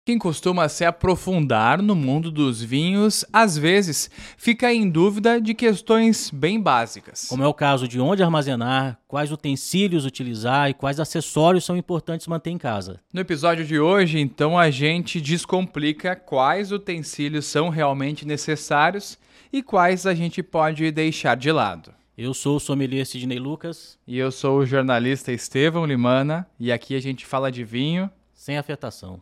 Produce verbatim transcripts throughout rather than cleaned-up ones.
Quem costuma se aprofundar no mundo dos vinhos, às vezes, fica em dúvida de questões bem básicas. Como é o caso de onde armazenar, quais utensílios utilizar e quais acessórios são importantes manter em casa. No episódio de hoje, então, a gente descomplica quais utensílios são realmente necessários e quais a gente pode deixar de lado. Eu sou o sommelier Sidney Lucas. E eu sou o jornalista Estevão Limana, e aqui a gente fala de vinho sem afetação.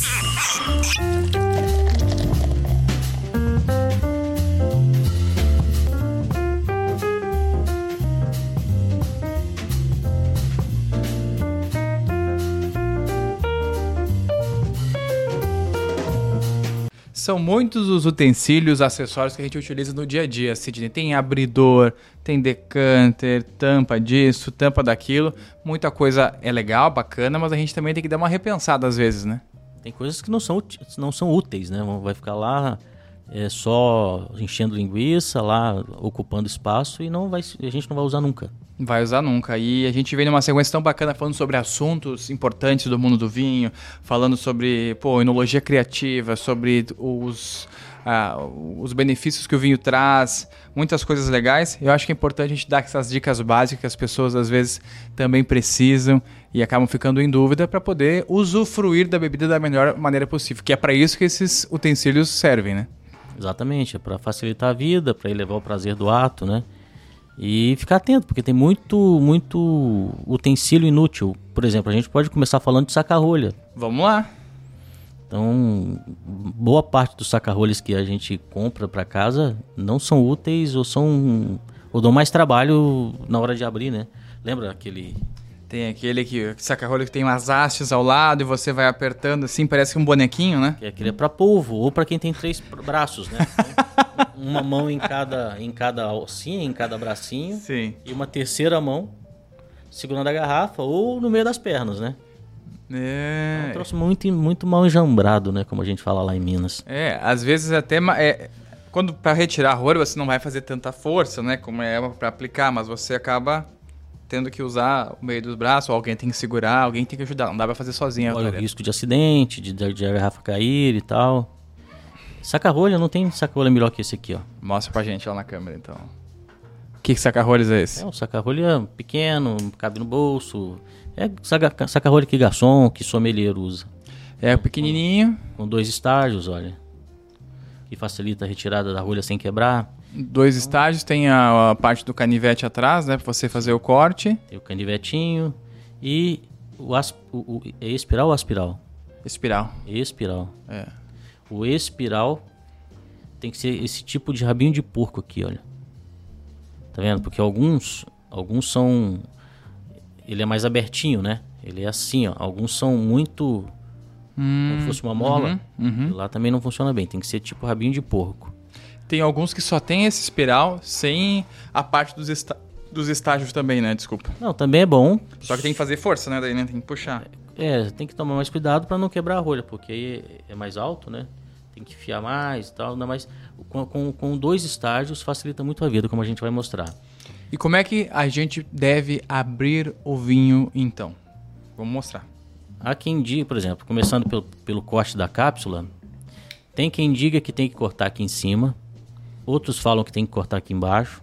São muitos os utensílios, acessórios que a gente utiliza no dia a dia, Sidney. Tem abridor, tem decanter, tampa disso, tampa daquilo. Muita coisa é legal, bacana, mas a gente também tem que dar uma repensada às vezes, né? Tem coisas que não são, não são úteis, né? Vai ficar lá é, só enchendo linguiça, lá ocupando espaço e não vai, a gente não vai usar nunca. Vai usar nunca. E a gente vem numa sequência tão bacana falando sobre assuntos importantes do mundo do vinho, falando sobre pô, enologia criativa, sobre os, ah, os benefícios que o vinho traz, muitas coisas legais. Eu acho que é importante a gente dar essas dicas básicas que as pessoas às vezes também precisam e acabam ficando em dúvida para poder usufruir da bebida da melhor maneira possível, que é para isso que esses utensílios servem, né? Exatamente, é para facilitar a vida, para elevar o prazer do ato, né? E ficar atento, porque tem muito, muito utensílio inútil. Por exemplo, a gente pode começar falando de saca-rolha. Vamos lá. Então, boa parte dos saca-rolhas que a gente compra para casa não são úteis ou são ou dão mais trabalho na hora de abrir, né? Lembra aquele... Tem aquele que saca-rolha que tem umas hastes ao lado e você vai apertando assim, parece que um bonequinho, né? Que aquele é para polvo ou para quem tem três braços, né? Então, uma mão em cada, em cada alcinha, em cada bracinho. Sim. E uma terceira mão segurando a garrafa ou no meio das pernas, né? É. É um troço muito, muito mal enjambrado, né? Como a gente fala lá em Minas. É, às vezes até... É, quando para retirar a rolha você não vai fazer tanta força, né? Como é para aplicar, mas você acaba tendo que usar o meio dos braços, ou alguém tem que segurar, alguém tem que ajudar. Não dá pra fazer sozinho. Olha o risco de acidente, de, de a garrafa cair e tal. Saca-rolha, não tem saca-rolha melhor que esse aqui, ó. Mostra pra gente lá na câmera, então. Que saca-rolhas é esse? É um saca-rolha pequeno, cabe no bolso. É saca- saca-rolha que garçom, que sommelier usa. É pequenininho. Com, com dois estágios, olha. Que facilita a retirada da rolha sem quebrar. Dois estágios, tem a, a parte do canivete atrás, né? Pra você fazer o corte. Tem o canivetinho e o, asp, o, o é espiral ou aspiral? Espiral. Espiral. É. O espiral tem que ser esse tipo de rabinho de porco aqui, olha. Tá vendo? Porque alguns, alguns são... Ele é mais abertinho, né? Ele é assim, ó. Alguns são muito... Hum, como se fosse uma mola. Uhum, uhum. Lá também não funciona bem. Tem que ser tipo rabinho de porco. Tem alguns que só tem esse espiral, sem a parte dos, esta- dos estágios também, né? Desculpa. Não, também é bom. Só que tem que fazer força, né? Daí, né? Tem que puxar. É, tem que tomar mais cuidado para não quebrar a rolha, porque aí é mais alto, né? Tem que enfiar mais e tal. Ainda mais com, com, com dois estágios facilita muito a vida, como a gente vai mostrar. E como é que a gente deve abrir o vinho, então? Vamos mostrar. Há quem diga, por exemplo, começando pelo, pelo corte da cápsula, tem quem diga que tem que cortar aqui em cima. Outros falam que tem que cortar aqui embaixo.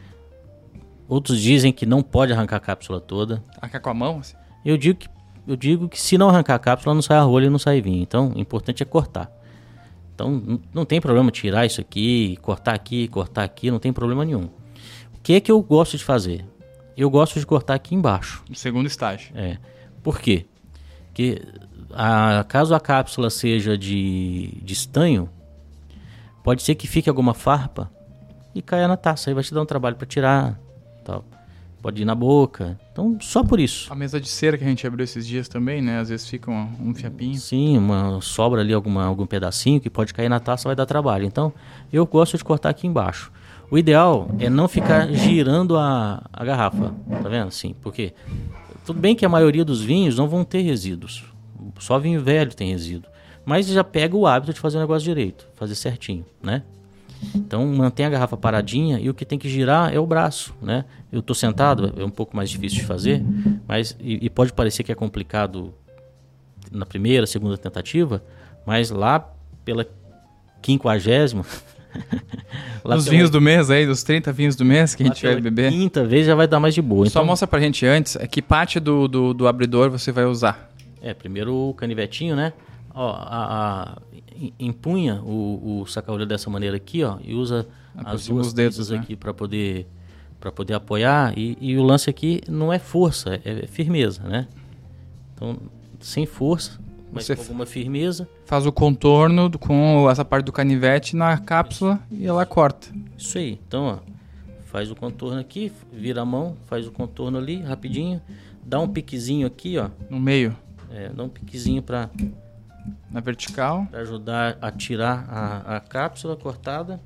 Outros dizem que não pode arrancar a cápsula toda. Arrancar com a mão? Assim? Eu digo que, eu digo que se não arrancar a cápsula, não sai a rolha e não sai vinho. Então, o importante é cortar. Então, não, não tem problema tirar isso aqui, cortar aqui, cortar aqui, não tem problema nenhum. O que é que eu gosto de fazer? Eu gosto de cortar aqui embaixo. No segundo estágio. É. Por quê? Porque a, caso a cápsula seja de, de estanho, pode ser que fique alguma farpa e caia na taça. Aí vai te dar um trabalho para tirar. Tal. Pode ir na boca. Então, só por isso. A mesa de cera que a gente abriu esses dias também, né? Às vezes fica um, um fiapinho. Sim, uma, sobra ali alguma, algum pedacinho que pode cair na taça, vai dar trabalho. Então, eu gosto de cortar aqui embaixo. O ideal é não ficar girando a, a garrafa. Tá vendo? Assim, porque tudo bem que a maioria dos vinhos não vão ter resíduos. Só vinho velho tem resíduo. Mas já pega o hábito de fazer o negócio direito, fazer certinho, né? Então mantém a garrafa paradinha e o que tem que girar é o braço, né? Eu tô sentado, é um pouco mais difícil de fazer, mas e, e pode parecer que é complicado na primeira, segunda tentativa, Mas lá pela quinquagésima... Os vinhos do mês aí, dos trinta vinhos do mês que a gente vai beber. Quinta vez já vai dar mais de boa. Só então... mostra pra gente antes, é que parte do, do, do abridor você vai usar. É, primeiro o canivetinho, né? Ó, a, a, empunha o, o saca-rolha dessa maneira aqui, ó, e usa Aproxima as duas os dedos, dedos né? aqui para poder, para poder apoiar. E, e o lance aqui não é força, é, é firmeza, né? Então, sem força, mas Você com alguma firmeza. Faz o contorno do- com essa parte do canivete na cápsula e ela corta. Isso aí. Então, ó, faz o contorno aqui, vira a mão, faz o contorno ali, rapidinho. Dá um piquezinho aqui, ó. No meio, É, dá um piquezinho para na vertical. ajudar a tirar a, a cápsula cortada.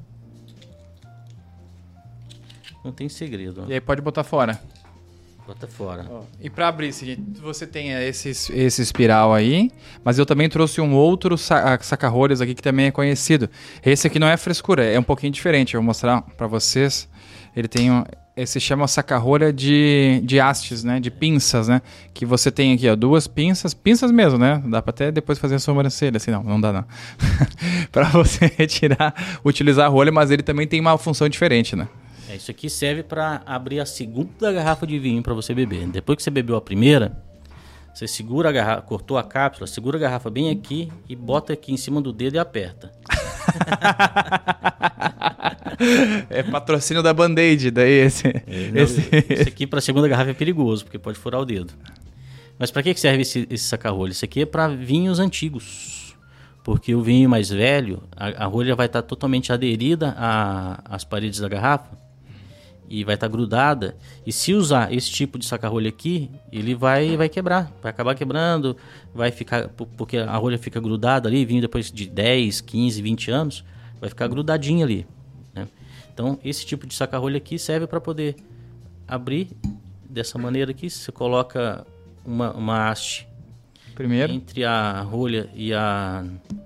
Não tem segredo, ó. E aí pode botar fora. Bota fora. E para abrir, seguinte, você tem esse, esse espiral aí, mas eu também trouxe um outro sa- saca-rolhas aqui que também é conhecido. Esse aqui não é frescura, é um pouquinho diferente. Eu vou mostrar para vocês. Ele tem um, esse chama saca-rolha de, de hastes, né? De pinças, né? Que você tem aqui, ó, duas pinças, pinças mesmo, né? Dá para até depois fazer a sobrancelha, assim, não, não dá não. Para você retirar, utilizar a rolha, mas ele também tem uma função diferente, né? É, isso aqui serve para abrir a segunda garrafa de vinho para você beber. Depois que você bebeu a primeira, você segura a garrafa, cortou a cápsula, segura a garrafa bem aqui e bota aqui em cima do dedo e aperta. É patrocínio da Band-Aid, daí esse. É, não, esse... Esse aqui para a segunda garrafa é perigoso, porque pode furar o dedo. Mas para que que serve esse, esse saca-rolha? Isso aqui é para vinhos antigos. Porque o vinho mais velho, a, a rolha vai estar totalmente aderida a- às paredes da garrafa e vai estar grudada. E se usar esse tipo de saca-rolha aqui, ele vai, vai quebrar, vai acabar quebrando, vai ficar, por- porque a rolha fica grudada ali, vinho depois de dez, quinze, vinte anos, vai ficar grudadinho ali, né? Então, esse tipo de saca-rolha aqui serve para poder abrir dessa maneira aqui. Você coloca uma, uma haste Primeiro. entre a rolha e a,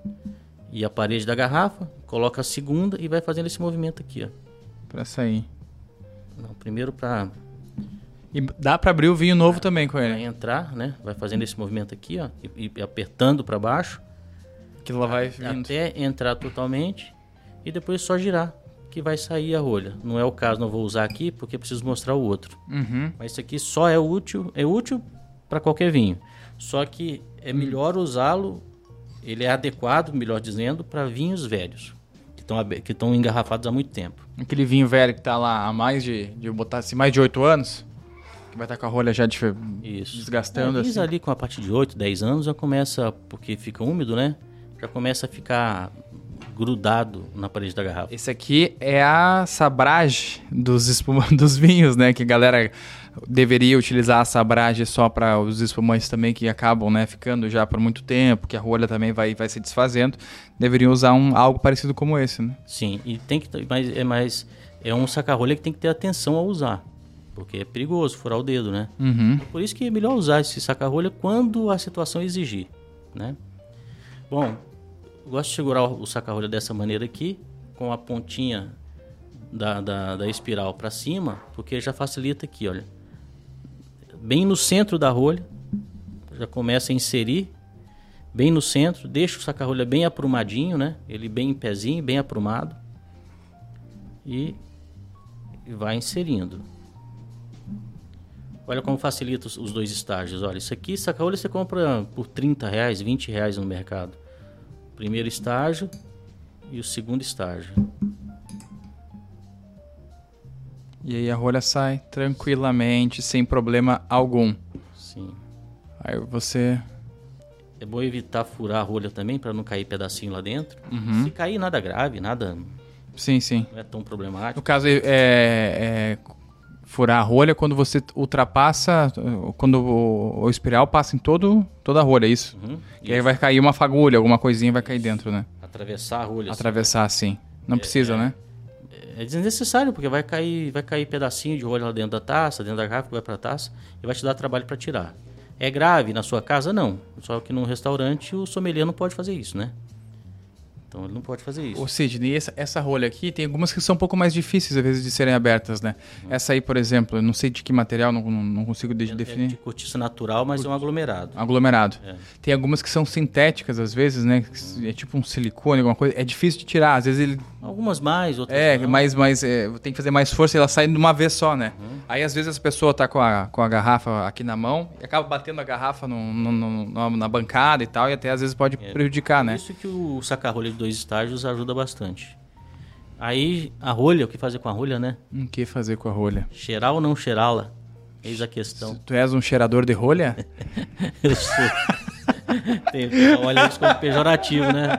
e a parede da garrafa, coloca a segunda e vai fazendo esse movimento aqui, ó. Pra sair. Não, primeiro para E dá pra abrir o vinho novo também com ele. entrar, né? Vai fazendo esse movimento aqui, ó, e, e apertando para baixo Que ela vai vindo. até entrar totalmente e depois só girar que vai sair a rolha. Não é o caso, não vou usar aqui porque preciso mostrar o outro. Uhum. Mas isso aqui só é útil, é útil para qualquer vinho. Só que é melhor usá-lo, ele é adequado, melhor dizendo, para vinhos velhos que estão que estão engarrafados há muito tempo. Aquele vinho velho que tá lá há mais de, de botar assim, mais de oito anos, que vai estar com a rolha já de, Isso. desgastando É, vinhos assim. ali com a partir de oito, dez anos já começa, porque fica úmido, né? Já começa a ficar grudado na parede da garrafa. Esse aqui é a sabrage dos, espuma... dos vinhos, né? Que a galera deveria utilizar a sabrage só para os espumantes também que acabam, né, ficando já por muito tempo, que a rolha também vai, vai se desfazendo. Deveriam usar um, algo parecido como esse, né? Sim, e tem que mas é mais é um saca-rolha que tem que ter atenção ao usar, porque é perigoso furar o dedo, né? Uhum. Por isso que é melhor usar esse saca-rolha quando a situação exigir, né? Bom, eu gosto de segurar o saca-rolha dessa maneira aqui, com a pontinha da, da, da espiral para cima, porque já facilita aqui, olha. Bem no centro da rolha, já começa a inserir, bem no centro, deixa o saca-rolha bem aprumadinho, né? Ele bem em pezinho, bem aprumado. E, e vai inserindo. Olha como facilita os, os dois estágios. Olha, isso aqui, saca-rolha, você compra por trinta reais, vinte reais no mercado. Primeiro estágio e o segundo estágio. E aí a rolha sai tranquilamente, sem problema algum. Sim. Aí você... É bom evitar furar a rolha também, para não cair pedacinho lá dentro. Uhum. Se cair, nada grave, nada... Sim, sim. Não é tão No problemático. caso, é, é furar a rolha quando você ultrapassa, quando o, o espiral passa em todo, toda a rolha, é isso? Uhum. E aí vai cair uma fagulha, alguma coisinha vai cair dentro, né? Atravessar a rolha. Atravessar assim. Não precisa, né? É desnecessário, porque vai cair, vai cair pedacinho de rolha lá dentro da taça, dentro da garrafa, que vai para a taça, e vai te dar trabalho para tirar. É grave na sua casa? Não. Só que num restaurante o sommelier não pode fazer isso, né? Então ele não pode fazer isso. Ô Sidney, essa, essa rolha aqui, tem algumas que são um pouco mais difíceis às vezes de serem abertas, né? Uhum. Essa aí, por exemplo, eu não sei de que material, não, não, não consigo de, é, definir. É de cortiça natural, mas Cort... é um aglomerado. Aglomerado. É. Tem algumas que são sintéticas às vezes, né? É tipo um silicone, alguma coisa. É difícil de tirar, às vezes ele... Algumas mais, outras é, não. Mas, mas é, tem que fazer mais força e ela sai de uma vez só, né? Uhum. Aí às vezes a pessoa tá com a, com a garrafa aqui na mão e acaba batendo a garrafa no, no, no, na bancada e tal, e até às vezes pode é, prejudicar, né? Por isso que o saca-rolha de dois estágios ajuda bastante. Aí a rolha, o que fazer com a rolha, né? O que fazer com a rolha? Cheirar ou não cheirá-la? Eis a questão. Tu és um cheirador de rolha? Eu sou. Tem que olhar isso como pejorativo, né?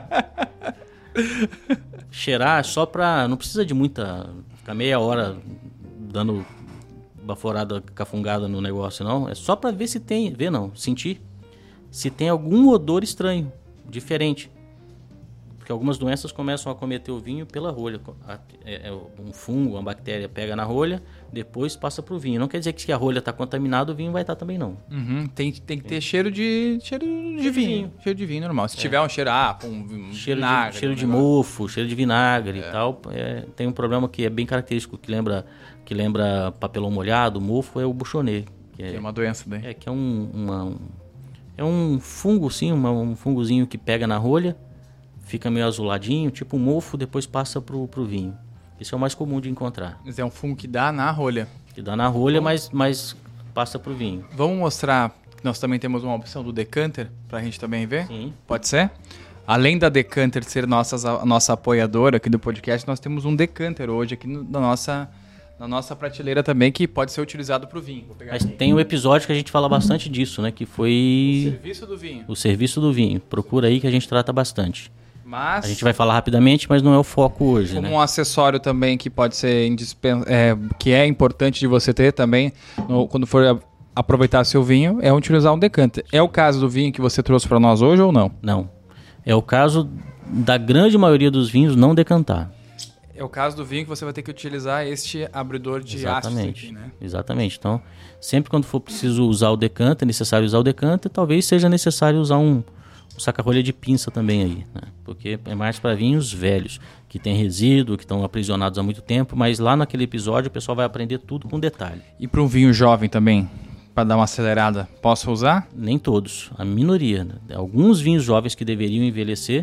Cheirar só pra... Não precisa de muita... Ficar meia hora dando baforada, cafungada no negócio, não. É só pra ver se tem... Ver não, sentir. Se tem algum odor estranho, diferente. Porque algumas doenças começam a acometer o vinho pela rolha. Um fungo, uma bactéria pega na rolha, depois passa para o vinho. Não quer dizer que se a rolha está contaminada, o vinho vai estar também não. Uhum. Tem, tem que ter é. cheiro de cheiro de, de vinho. vinho. Cheiro de vinho normal. Se é. tiver um cheiro, ah, um cheiro vinagre. De, cheiro um de mofo, cheiro de vinagre é. e tal. É, tem um problema que é bem característico, que lembra, que lembra papelão molhado, mofo, é o buchonê. Que é, que é uma doença daí. É, que é um, uma, um, é um fungo, sim, uma, um fungozinho que pega na rolha. Fica meio azuladinho, tipo um mofo, depois passa pro, pro vinho. Isso é o mais comum de encontrar. Mas é um fungo que dá na rolha. Que dá na rolha, mas, mas passa pro vinho. Vamos mostrar que nós também temos uma opção do decanter, pra gente também ver? Sim. Pode ser? Além da Decanter ser nossas, a nossa apoiadora aqui do podcast, nós temos um decanter hoje aqui no, na, nossa, na nossa prateleira também, que pode ser utilizado pro vinho. Vou pegar mas aqui. Tem um episódio que a gente fala bastante disso, né? Que foi... O serviço do vinho. O serviço do vinho. Procura aí que a gente trata bastante. Mas, a gente vai falar rapidamente, mas não é o foco hoje, como né? um acessório também que pode ser indispen... é, que é importante de você ter também no, quando for a, aproveitar seu vinho, é utilizar um decanter. É o caso do vinho que você trouxe para nós hoje ou não? Não. É o caso da grande maioria dos vinhos não decantar. É o caso do vinho que você vai ter que utilizar este abridor de Exatamente. ácidos aqui, né? Exatamente. Então, sempre quando for preciso usar o decanter, é necessário usar o decanter, talvez seja necessário usar um O saca-rolha de pinça também aí, né? Porque é mais para vinhos velhos, que tem resíduo, que estão aprisionados há muito tempo, mas lá naquele episódio o pessoal vai aprender tudo com detalhe. E para um vinho jovem também, para dar uma acelerada, posso usar? Nem todos, a minoria, né? Alguns vinhos jovens que deveriam envelhecer,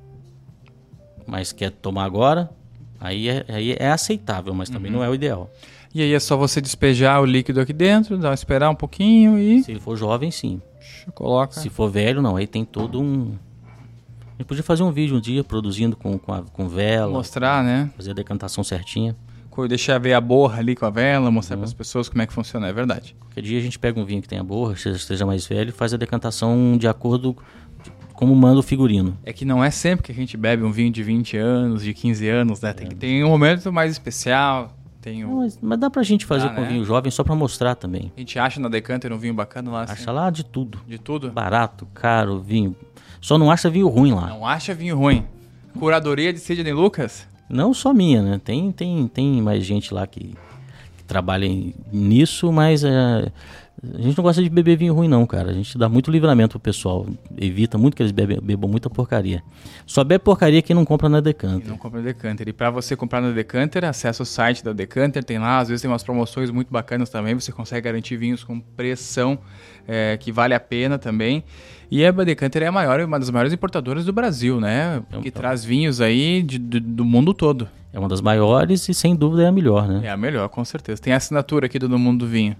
mas quer tomar agora, aí é, aí é aceitável, mas também uhum. não é o ideal. E aí é só você despejar o líquido aqui dentro, dar, esperar um pouquinho e... Se ele for jovem, sim. Coloca. Se for velho, não. Aí tem todo um... A gente podia fazer um vídeo um dia produzindo com, com, a, com vela. Mostrar, né? Fazer a decantação certinha. Deixar ver a borra ali com a vela, mostrar uhum. para as pessoas como é que funciona, é verdade. Qualquer dia a gente pega um vinho que tenha borra, esteja mais velho, e faz a decantação de acordo com como manda o figurino. É que não é sempre que a gente bebe um vinho de vinte anos, de quinze anos, né? Tem é. que ter um momento mais especial. Tem um... não, mas, mas dá pra gente fazer ah, com né? vinho jovem só pra mostrar também. A gente acha na Decanter um vinho bacana lá? Assim? Acha lá de tudo. De tudo? Barato, caro, vinho. Só não acha vinho ruim lá. Não acha vinho ruim. Curadoria de Sidney Lucas? Não só minha, né? Tem, tem, tem mais gente lá que, que trabalha nisso, mas é, a gente não gosta de beber vinho ruim não, cara. A gente dá muito livramento pro pessoal. Evita muito que eles bebem, bebam muita porcaria. Só bebe porcaria quem não compra na Decanter. Quem não compra na Decanter. E para você comprar na Decanter, acessa o site da Decanter. Tem lá, às vezes tem umas promoções muito bacanas também. Você consegue garantir vinhos com pressão é, que vale a pena também. E a Decanter é a maior, uma das maiores importadoras do Brasil, né? Que então, traz vinhos aí de, de, do mundo todo. É uma das maiores e sem dúvida é a melhor, né? É a melhor, com certeza. Tem a assinatura aqui do No Mundo do Vinho.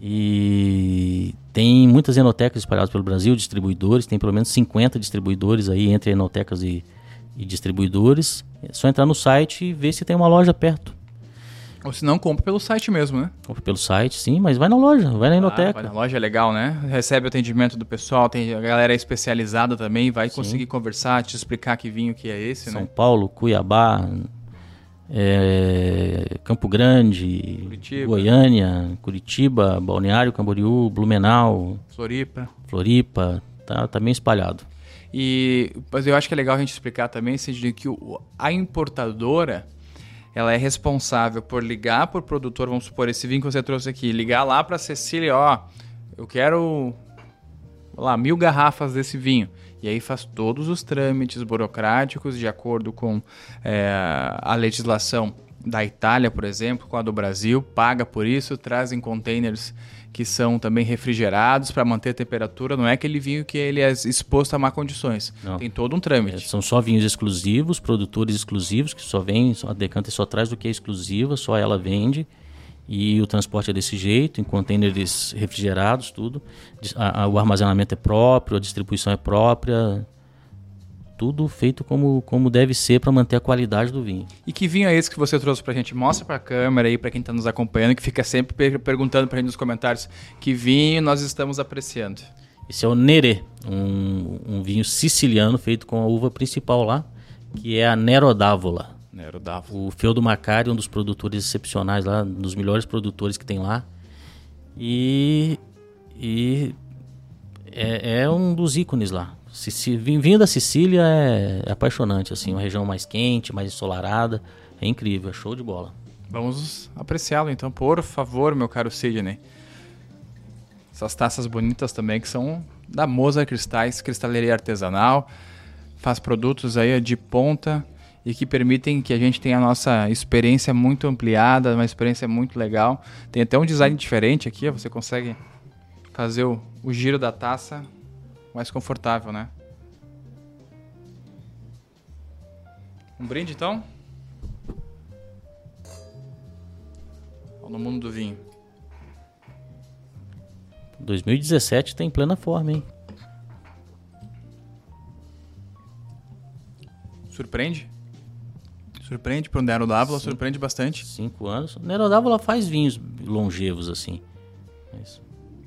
E tem muitas enotecas espalhadas pelo Brasil, distribuidores. Tem pelo menos cinquenta distribuidores aí entre enotecas e, e distribuidores. É só entrar no site e ver se tem uma loja perto. Ou se não, compra pelo site mesmo, né? Compra pelo site, sim, mas vai na loja, vai na enoteca. Ah, vai na loja, é legal, né? Recebe o atendimento do pessoal, tem a galera especializada também, vai sim. conseguir conversar, te explicar que vinho que é esse, São né? São Paulo, Cuiabá, é, Campo Grande, Curitiba. Goiânia, Curitiba, Balneário Camboriú, Blumenau, Floripa. Floripa, tá, tá bem espalhado. E, mas eu acho que é legal a gente explicar também, assim, que o, a importadora... ela é responsável por ligar para o produtor, vamos supor, esse vinho que você trouxe aqui, ligar lá para a Cecília, ó, eu quero, lá, mil garrafas desse vinho. E aí faz todos os trâmites burocráticos de acordo com é, a legislação da Itália, por exemplo, com a do Brasil, paga por isso, traz em containers que são também refrigerados para manter a temperatura. Não é aquele vinho que ele é exposto a má condições. Não. Tem todo um trâmite. É, são só vinhos exclusivos, produtores exclusivos, que só vem, a Decanter só traz o que é exclusiva, só ela vende. E o transporte é desse jeito, em containers refrigerados, tudo. A, a, o armazenamento é próprio, a distribuição é própria. Tudo feito como, como deve ser para manter a qualidade do vinho. E que vinho é esse que você trouxe para a gente? Mostra para a câmera aí, para quem está nos acompanhando, que fica sempre per- perguntando para a gente nos comentários que vinho nós estamos apreciando. Esse é o Neré, um, um vinho siciliano feito com a uva principal lá, que é a Nero d'Avola. Nero d'Avola. O Feudo Macari, um dos produtores excepcionais lá, um dos melhores produtores que tem lá. E, e é, é um dos ícones lá. Vinho da Sicília é, é apaixonante, assim, uma região mais quente, mais ensolarada, é incrível, é show de bola. Vamos apreciá-lo então, por favor, meu caro Sidney. Essas taças bonitas também que são da Moza Cristais, cristaleria artesanal, faz produtos aí de ponta e que permitem que a gente tenha a nossa experiência muito ampliada, uma experiência muito legal. Tem até um design diferente aqui, você consegue fazer o, o giro da taça mais confortável, né? Um brinde, então? No mundo do vinho. dois mil e dezessete tá em plena forma, hein? Surpreende? Surpreende para o Nero d'Avola, surpreende bastante. Cinco anos. O Nero d'Avola faz vinhos longevos, assim. Mas...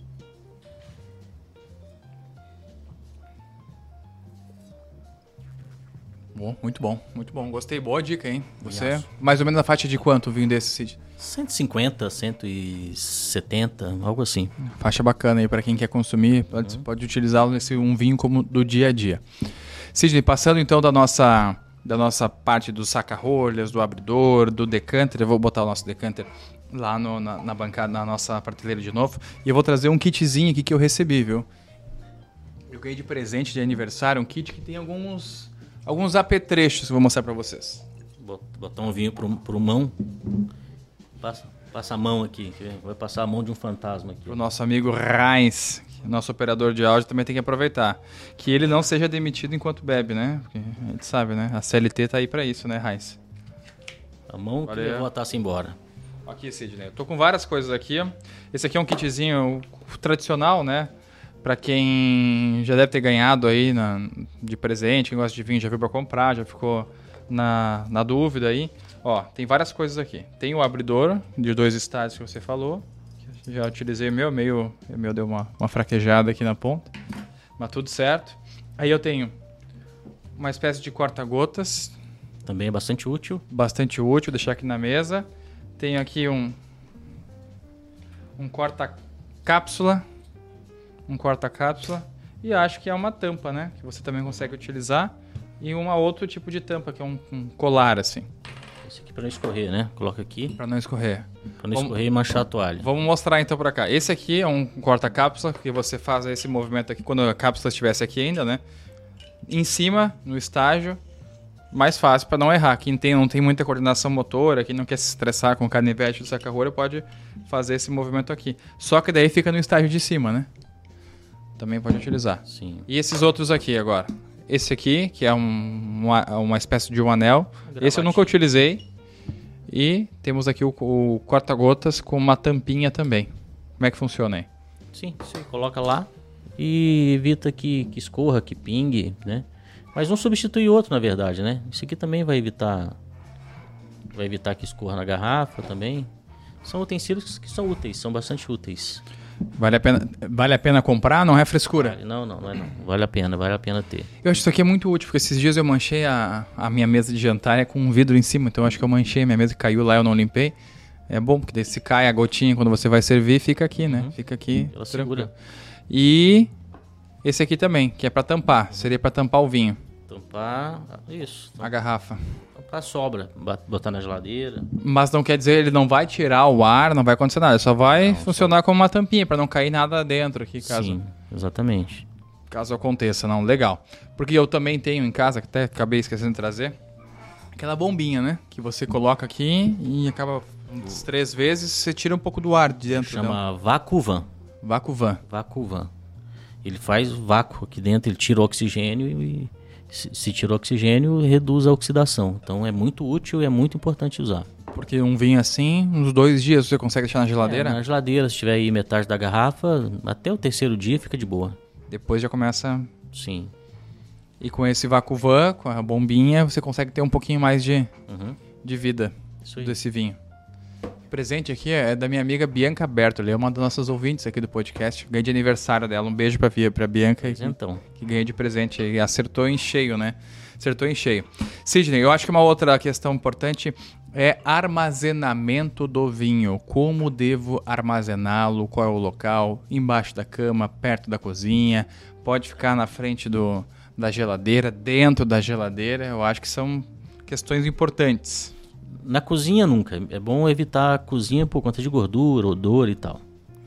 Bom, muito bom, muito bom. Gostei, boa dica, hein? Você, Vinhaço. Mais ou menos na faixa de quanto o vinho desse, Cid? cento e cinquenta, cento e setenta, algo assim. Faixa bacana aí para quem quer consumir, pode, uhum. pode utilizá-lo nesse um vinho como do dia a dia. Sidney, passando então da nossa, da nossa parte dos saca-rolhas, do abridor, do decanter, eu vou botar o nosso decanter lá no, na, na bancada, na nossa prateleira de novo, e eu vou trazer um kitzinho aqui que eu recebi, viu? Eu ganhei de presente de aniversário um kit que tem alguns... Alguns apetrechos que eu vou mostrar para vocês. Botar um vinho pro, pro mão. Passa, passa a mão aqui. Vai passar a mão de um fantasma aqui. O nosso amigo Heinz, nosso operador de áudio, também tem que aproveitar. Que ele não seja demitido enquanto bebe, né? Porque a gente sabe, né? A C L T tá aí para isso, né, Heinz? A mão que levou a taça embora. Aqui, Sidney. Eu tô com várias coisas aqui. Ó. Esse aqui é um kitzinho tradicional, né? Para quem já deve ter ganhado aí na, de presente, quem gosta de vinho já viu para comprar, já ficou na, na dúvida aí. Ó, tem várias coisas aqui. Tem o abridor de dois estádios que você falou. Já utilizei o meu, meio, o meu deu uma, uma fraquejada aqui na ponta. Mas tudo certo. Aí eu tenho uma espécie de corta-gotas. Também é bastante útil. Bastante útil, deixar aqui na mesa. Tenho aqui um, um corta-cápsula. Um corta-cápsula e acho que é uma tampa, né? Que você também consegue utilizar. E um outro tipo de tampa, que é um, um colar, assim. Esse aqui para não escorrer, né? Coloca aqui. Para não escorrer. Para não vamos, escorrer e manchar a toalha. Vamos mostrar então para cá. Esse aqui é um corta-cápsula, que você faz esse movimento aqui quando a cápsula estivesse aqui ainda, né? Em cima, no estágio, mais fácil para não errar. Quem tem, não tem muita coordenação motora, quem não quer se estressar com o canivete do saca-rolha, pode fazer esse movimento aqui. Só que daí fica no estágio de cima, né? Também pode utilizar. Sim. E esses outros aqui agora? Esse aqui, que é um, uma, uma espécie de um anel. Esse eu nunca utilizei. E temos aqui o, o corta-gotas com uma tampinha também. Como é que funciona aí? Sim, você coloca lá e evita que, que escorra, que pingue, né? Mas um substitui o outro, na verdade, né? Isso aqui também vai evitar, vai evitar que escorra na garrafa também. São utensílios que são úteis, são bastante úteis. Vale a pena, vale a pena comprar? Não é frescura? Vale, não, não, não é não. Vale a pena, vale a pena ter. Eu acho que isso aqui é muito útil, porque esses dias eu manchei a, a minha mesa de jantar com um vidro em cima, então eu acho que eu manchei a minha mesa, caiu lá, eu não limpei. É bom, porque daí se cai a gotinha quando você vai servir, fica aqui, né? Uhum. Fica aqui. Ela segura. E esse aqui também, que é para tampar, seria para tampar o vinho. Tampar, isso. A garrafa. Tampar sobra, botar na geladeira. Mas não quer dizer, ele não vai tirar o ar, não vai acontecer nada, só vai não, funcionar só... como uma tampinha, para não cair nada dentro aqui, caso. Sim, exatamente. Caso aconteça, não, legal. Porque eu também tenho em casa, que até acabei esquecendo de trazer, aquela bombinha, né? Que você coloca aqui e acaba umas três vezes, você tira um pouco do ar de dentro. Chama Vacuvan. Vacuvan. Vacuvan. Ele faz vácuo aqui dentro, ele tira o oxigênio e se, se tira o oxigênio, reduz a oxidação. Então é muito útil e é muito importante usar. Porque um vinho assim, uns dois dias você consegue deixar na geladeira? É, na geladeira, se tiver aí metade da garrafa, até o terceiro dia fica de boa. Depois já começa... Sim. E com esse Vacuvan, com a bombinha, você consegue ter um pouquinho mais de, Uhum. de vida Isso aí. desse vinho. O presente aqui é da minha amiga Bianca Bertoli, é uma das nossas ouvintes aqui do podcast. Ganhei de aniversário dela, um beijo pra, pra Bianca. Que, então. que ganhei de presente e acertou em cheio, né? Acertou em cheio. Sidney, eu acho que uma outra questão importante é armazenamento do vinho. Como devo armazená-lo? Qual é o local? Embaixo da cama, perto da cozinha? Pode ficar na frente do, da geladeira, dentro da geladeira? Eu acho que são questões importantes. Na cozinha nunca. É bom evitar a cozinha por conta de gordura, odor e tal.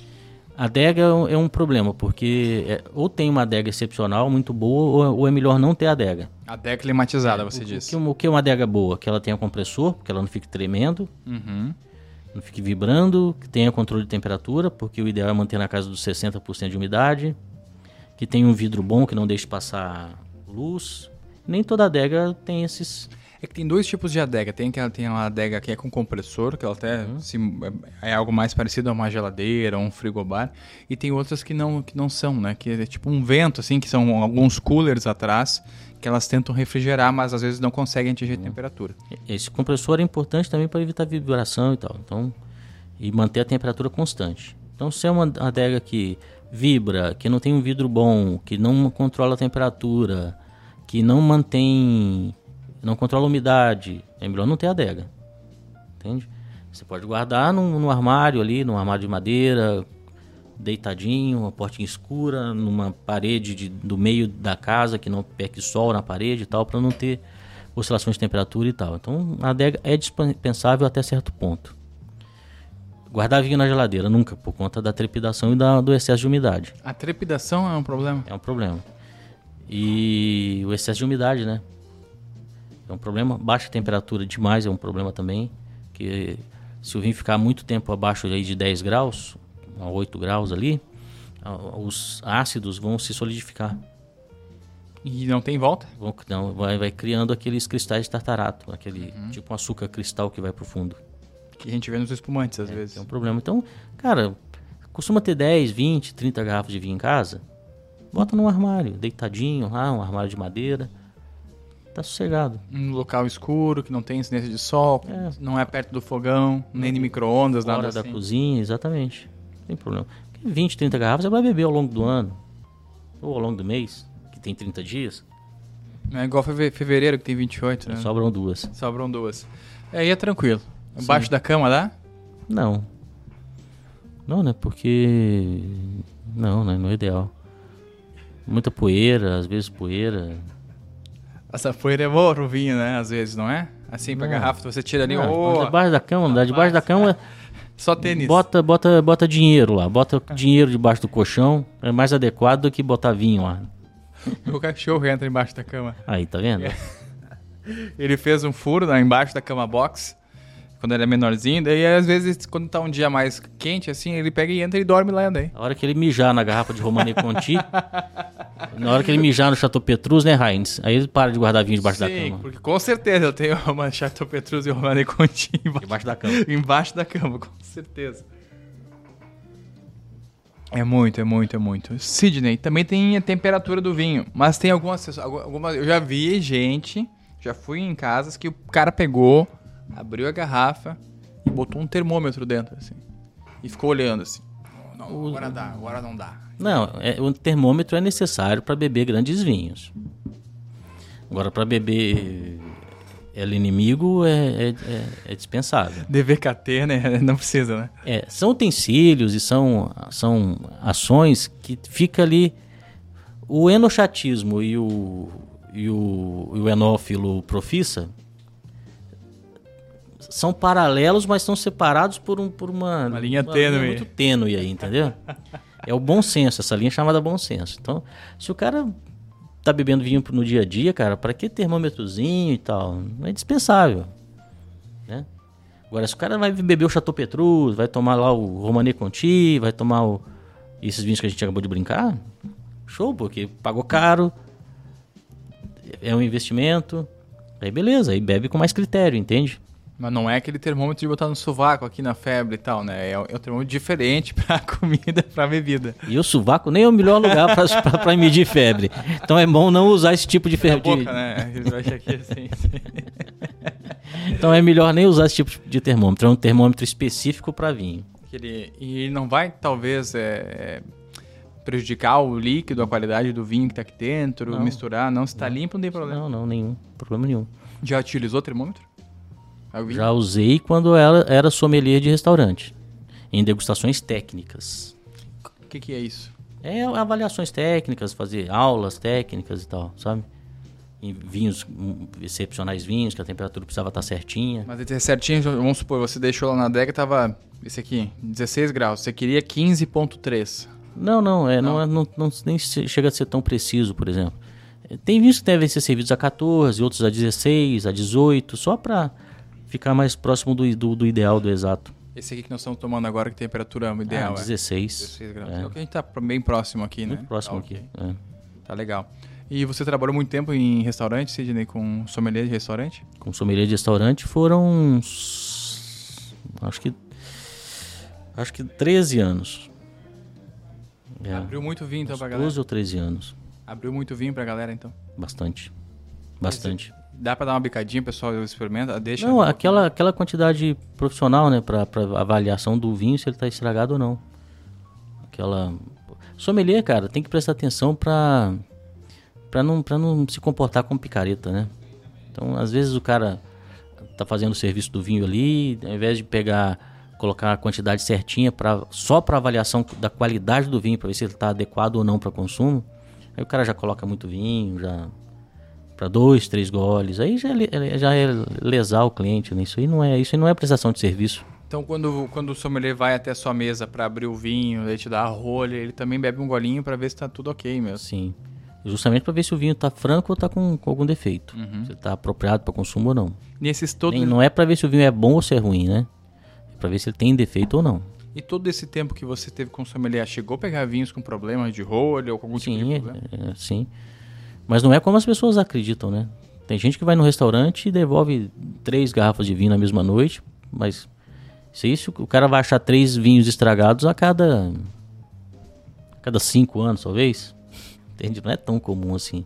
A adega é um problema, porque é, ou tem uma adega excepcional, muito boa, ou, ou é melhor não ter adega. Adega climatizada, é, você o, disse. O que, o que é uma adega boa? Que ela tenha compressor, porque ela não fique tremendo, Uhum. não fique vibrando, que tenha controle de temperatura, porque o ideal é manter na casa dos sessenta por cento de umidade, que tenha um vidro bom, que não deixe passar luz. Nem toda adega tem esses... É que tem dois tipos de adega. Tem que tem uma adega que é com compressor, que ela até uhum. se, é algo mais parecido a uma geladeira, um frigobar. E tem outras que não, que não são, né? Que é tipo um vento, assim, que são alguns coolers atrás, que elas tentam refrigerar, mas às vezes não conseguem atingir uhum. a temperatura. Esse compressor é importante também para evitar vibração e tal. Então, e manter a temperatura constante. Então, se é uma adega que vibra, que não tem um vidro bom, que não controla a temperatura, que não mantém... não controla a umidade, é melhor não ter adega, entende? Você pode guardar num, num armário ali, num armário de madeira, deitadinho, uma portinha escura, numa parede de, do meio da casa, que não pegue sol na parede e tal, para não ter oscilações de temperatura e tal. Então, a adega é dispensável até certo ponto. Guardar vinho na geladeira, nunca, por conta da trepidação e da, do excesso de umidade. A trepidação é um problema? É um problema. E o excesso de umidade, né? É um problema. Baixa temperatura demais é um problema também. Que se o vinho ficar muito tempo abaixo aí de dez graus, a oito graus ali, os ácidos vão se solidificar. E não tem volta? Vão, não, vai, vai criando aqueles cristais de tartarato, aquele uhum. tipo um açúcar cristal que vai pro fundo. Que a gente vê nos espumantes às é, vezes. É um problema. Então, cara, costuma ter dez, vinte, trinta garrafas de vinho em casa. Bota num armário, deitadinho lá, um armário de madeira. Tá sossegado. Um local escuro, que não tem incidência de sol, é. não é perto do fogão, nem de micro-ondas, nada assim. Fora da cozinha, exatamente. Não tem problema. vinte, trinta garrafas você vai beber ao longo do ano. Ou ao longo do mês, que tem trinta dias. É igual fevereiro, que tem vinte e oito, né? Sobram duas. Sobram duas. É, aí é tranquilo. Embaixo Sim. da cama dá? Não. Não, né? Porque... Não, né? Não é ideal. Muita poeira, às vezes poeira... Essa poeira é boa pro vinho, né? Às vezes, não é? Assim, pra não. garrafa, você tira ali... Não, oh, debaixo da cama, dá debaixo da cama... Só tênis. Bota, bota, bota dinheiro lá. Bota dinheiro debaixo do colchão. É mais adequado do que botar vinho lá. Meu cachorro entra embaixo da cama. Aí, tá vendo? É. Ele fez um furo lá embaixo da cama box, quando ele é menorzinho. Daí, às vezes, quando tá um dia mais quente, assim, ele pega e entra e dorme lá daí. A hora que ele mijar na garrafa de Romanée Conti... Na hora que ele mijar no Chateau Petrus, né, Heinz? Aí ele para de guardar vinho debaixo Sim, da cama. Porque com certeza eu tenho uma Chateau Petrus e Romanée Conti embaixo, debaixo da cama. Embaixo da cama, com certeza. É muito, é muito, é muito. Sidney, também tem a temperatura do vinho, mas tem algumas, algumas... Eu já vi gente, já fui em casas que o cara pegou, abriu a garrafa e botou um termômetro dentro, assim. E ficou olhando, assim. Não, agora dá, agora não dá. Não, é, o termômetro é necessário para beber grandes vinhos. Agora, para beber El Inimigo é, é, é, é dispensável. D V K T, né? Não precisa, né? É, são utensílios e são, são ações que fica ali... O enochatismo e o, e o, e o enófilo profissa são paralelos, mas são separados por, um, por uma, uma linha uma tênue. Linha muito tênue aí, entendeu? É o bom senso, essa linha é chamada bom senso. Então, se o cara tá bebendo vinho no dia a dia, cara, para que termômetrozinho e tal? Não é dispensável, né? Agora, se o cara vai beber o Chateau Petrus, vai tomar lá o Romanée Conti, vai tomar o... esses vinhos que a gente acabou de brincar, show, porque pagou caro, é um investimento, aí beleza, aí bebe com mais critério, entende? Mas não é aquele termômetro de botar no sovaco aqui na febre e tal, né? É, é um termômetro diferente pra comida, pra bebida. E o sovaco nem é o melhor lugar pra, pra, pra medir febre. Então é bom não usar esse tipo de febre. Na boca, né? Eles acham aqui assim. Então é melhor nem usar esse tipo de termômetro. É um termômetro específico para vinho. Ele, e não vai, talvez, é, prejudicar o líquido, a qualidade do vinho que tá aqui dentro, não. misturar? Não, se tá não. limpo, não tem problema. Não, não, nenhum. Problema nenhum. Já utilizou termômetro? Já usei quando ela era sommelier de restaurante, em degustações técnicas. O que, que é isso? É avaliações técnicas, fazer aulas técnicas e tal, sabe? Em vinhos, excepcionais vinhos, que a temperatura precisava estar certinha. Mas é certinho, vamos supor, você deixou lá na adega e tava, esse aqui, dezesseis graus, você queria quinze ponto três. Não, não, é, não. Não, não, não nem chega a ser tão preciso, por exemplo. Tem vinhos que devem ser servidos a quatorze, outros a dezesseis, a dezoito, só para ficar mais próximo do, do, do ideal, do exato. Esse aqui que nós estamos tomando agora, que temperatura ideal? Ah, dezesseis. É dezesseis graus. É. É o que a gente tá bem próximo aqui, Muito né? Muito próximo ah, aqui. Okay. É. Tá legal. E você trabalhou muito tempo em restaurante, Sidney, com sommelier de restaurante? Com sommelier de restaurante foram uns... Acho que... Acho que treze anos. É. Abriu muito vinho, então, pra galera? doze ou treze anos. Abriu muito vinho pra galera, então? Bastante. Bastante. Dá pra dar uma bicadinha, pessoal, experimenta, deixa... Não, aquela, aquela quantidade profissional, né, pra, pra avaliação do vinho, se ele tá estragado ou não. Aquela... Sommelier, cara, tem que prestar atenção pra, pra, não, pra não se comportar como picareta, né? Então, às vezes o cara tá fazendo o serviço do vinho ali, ao invés de pegar, colocar a quantidade certinha pra, só pra avaliação da qualidade do vinho, pra ver se ele tá adequado ou não pra consumo, aí o cara já coloca muito vinho, já... para dois, três goles, aí já é, já é lesar o cliente, né? Isso aí não é, isso aí não é prestação de serviço. Então, quando, quando o sommelier vai até a sua mesa para abrir o vinho, ele te dá a rolha, ele também bebe um golinho para ver se tá tudo ok mesmo. Sim, justamente para ver se o vinho tá franco ou tá com, com algum defeito, uhum. se tá apropriado para consumo ou não. Nesses todos... Nem, não é para ver se o vinho é bom ou se é ruim, né? É para ver se ele tem defeito ou não. E todo esse tempo que você teve com o sommelier, chegou a pegar vinhos com problemas de rolha ou com algum sim, tipo de problema? É, é, sim. Mas não é como as pessoas acreditam, né? Tem gente que vai no restaurante e devolve três garrafas de vinho na mesma noite, mas se isso, o cara vai achar três vinhos estragados a cada, a cada cinco anos, talvez. Entende? Não é tão comum assim.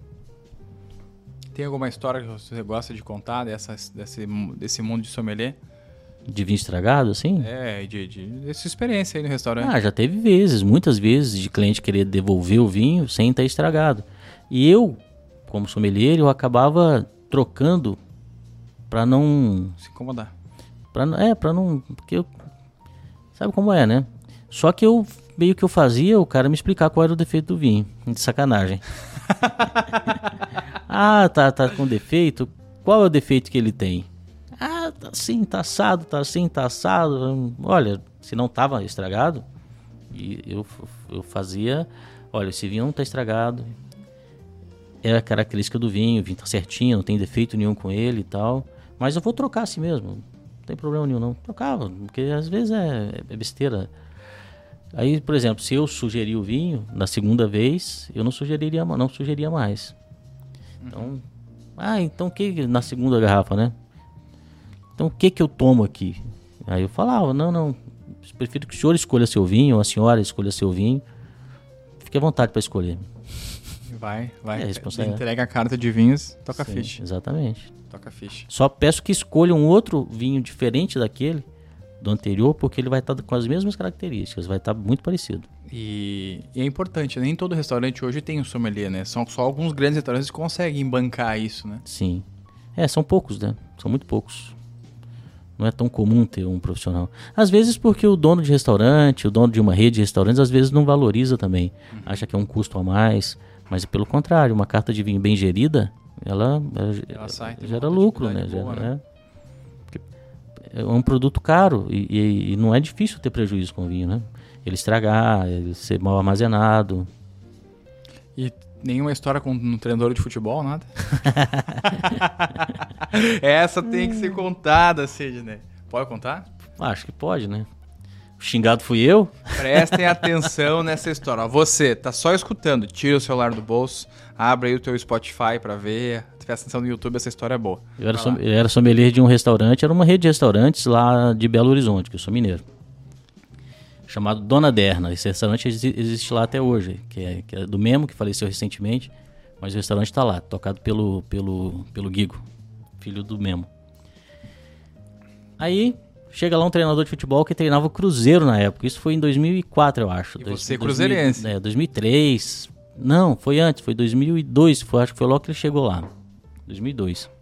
Tem alguma história que você gosta de contar dessa, desse, desse mundo de sommelier? De vinho estragado, assim? É, de, de, dessa experiência aí no restaurante. Ah, já teve vezes, muitas vezes, de cliente querer devolver o vinho sem estar estragado. E eu... como sommelier, eu acabava trocando para não... se incomodar. Pra, é, para não... Porque eu, sabe como é, né? Só que eu, meio que eu fazia o cara me explicar qual era o defeito do vinho. De sacanagem. Ah, tá, tá com defeito? Qual é o defeito que ele tem? Ah, tá assim, tá assado, tá assim, tá assado. Olha, se não tava estragado, e eu, eu fazia... Olha, esse vinho não tá estragado... É a característica do vinho, o vinho tá certinho, não tem defeito nenhum com ele e tal. Mas eu vou trocar assim mesmo, não tem problema nenhum não. Trocava, porque às vezes é, é besteira. Aí, por exemplo, se eu sugerir o vinho, na segunda vez, eu não sugeriria, não sugeriria mais. Então, ah, então o que, na segunda garrafa, né? Então o que que eu tomo aqui? Aí eu falava, não, não, prefiro que o senhor escolha seu vinho, ou a senhora escolha seu vinho. Fique à vontade para escolher. Vai, vai. É, entrega a carta de vinhos, toca Sim, a ficha. Exatamente. Toca a ficha. Só peço que escolha um outro vinho diferente daquele, do anterior, porque ele vai estar com as mesmas características, vai estar muito parecido. E, e é importante, nem todo restaurante hoje tem um sommelier, né? São só alguns grandes restaurantes que conseguem bancar isso, né? Sim. É, são poucos, né? São muito poucos. Não é tão comum ter um profissional. Às vezes porque o dono de restaurante, o dono de uma rede de restaurantes, às vezes não valoriza também. Uhum. Acha que é um custo a mais. Mas pelo contrário, uma carta de vinho bem gerida, ela, ela, ela sai, gera lucro, né? Boa, gera, né? É, é um produto caro e, e, e não é difícil ter prejuízo com vinho, né? ele estragar, ele ser mal armazenado. E nenhuma história com um treinador de futebol, nada? Essa tem que ser contada, Sidney. Pode contar? Acho que pode, né? O xingado fui eu. Prestem atenção nessa história. Ó, você tá só escutando, tira o celular do bolso, abre aí o teu Spotify pra ver. Presta atenção no YouTube, essa história é boa. Eu era, som, eu era sommelier de um restaurante, era uma rede de restaurantes lá de Belo Horizonte, que eu sou mineiro. Chamado Dona Derna. Esse restaurante existe lá até hoje, que é, que é do Memo, que faleceu recentemente, mas o restaurante está lá, tocado pelo, pelo, pelo Guigo, filho do Memo. Aí chega lá um treinador de futebol que treinava o Cruzeiro na época, isso foi em dois mil e quatro, eu acho. E dois, você dois, cruzeirense? É, dois mil e três, não, foi antes, foi dois mil e dois, foi, acho que foi logo que ele chegou lá, dois mil e dois.